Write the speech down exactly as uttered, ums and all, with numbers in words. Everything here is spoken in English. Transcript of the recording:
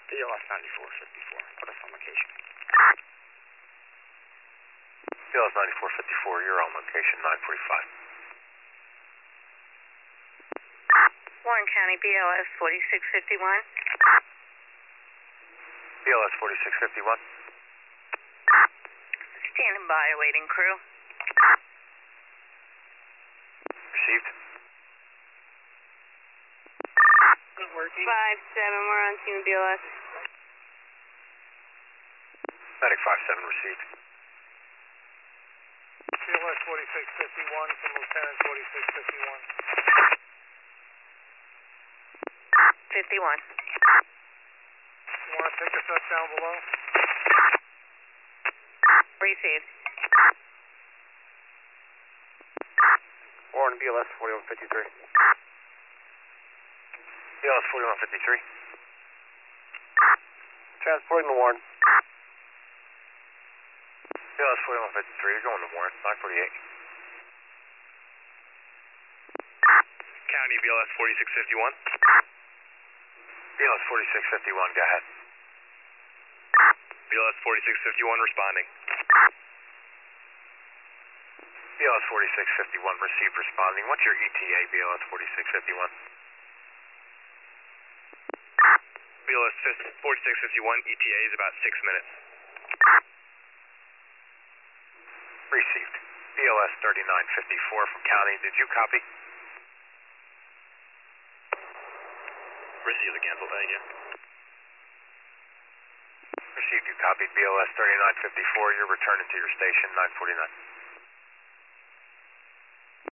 B L S ninety-four fifty-four. Put us on location. B L S ninety-four fifty-four, you're on location nine forty-five. Warren County, B L S forty-six fifty-one. B L S forty-six fifty-one. Standing by, awaiting crew. Received. five seven, we're on team B L S. Medic five seven received. B L S forty-six fifty-one from Lieutenant forty-six fifty-one. fifty-one. You want to pick us up down below? Received. Warren, B L S forty-one fifty-three. B L S forty-one fifty-three. Transporting the Warren. B L S forty-one fifty-three, you're going to Warren, nine forty-eight. County, B L S forty-six fifty-one. B L S forty-six fifty-one, go ahead. B L S forty-six fifty-one responding. B L S forty-six fifty-one received responding. What's your E T A, B L S forty-six fifty-one? B L S forty-six fifty-one, E T A is about six minutes. Received. B L S thirty-nine fifty-four from County, did you copy? Received the cancel, thank you. Received, you copied. B L S thirty-nine fifty-four, you're returning to your station, nine forty-nine.